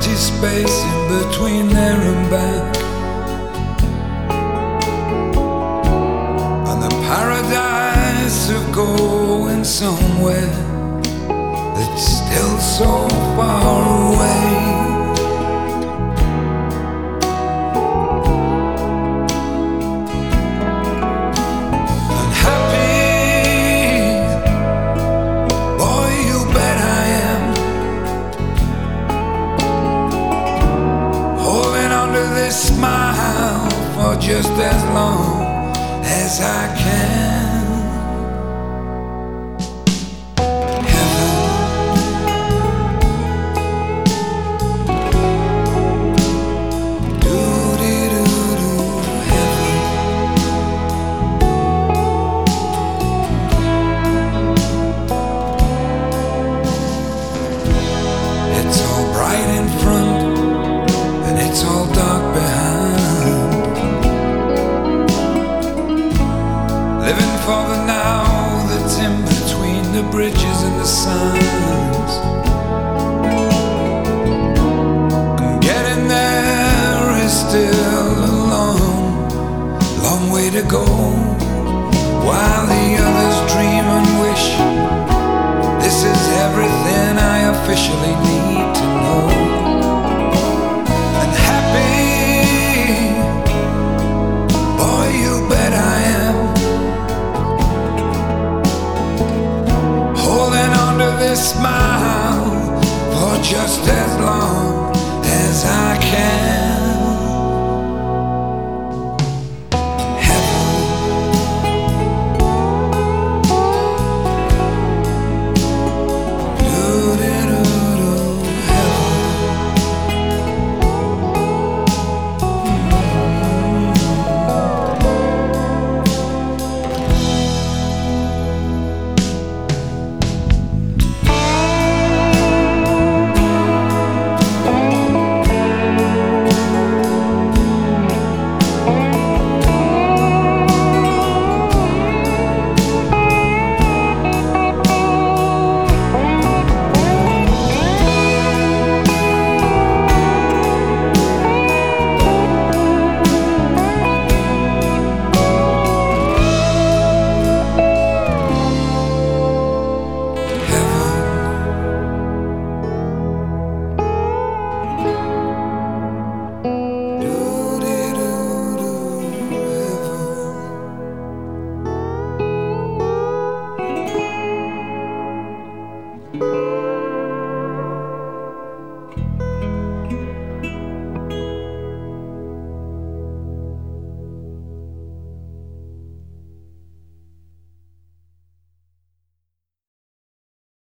empty space in between there and back, and the paradise of going somewhere that's still so far away. And happy, boy, you bet I am, holding on to this smile for just as long as I can. It's all bright in front and it's all dark behind. Living for the now that's in between the bridges and the signs. And getting there is still a long, long way to go, while the others dream and wish this is everything I officially need to know. And happy, boy, you bet I am, holding on to this smile for just as long as I can.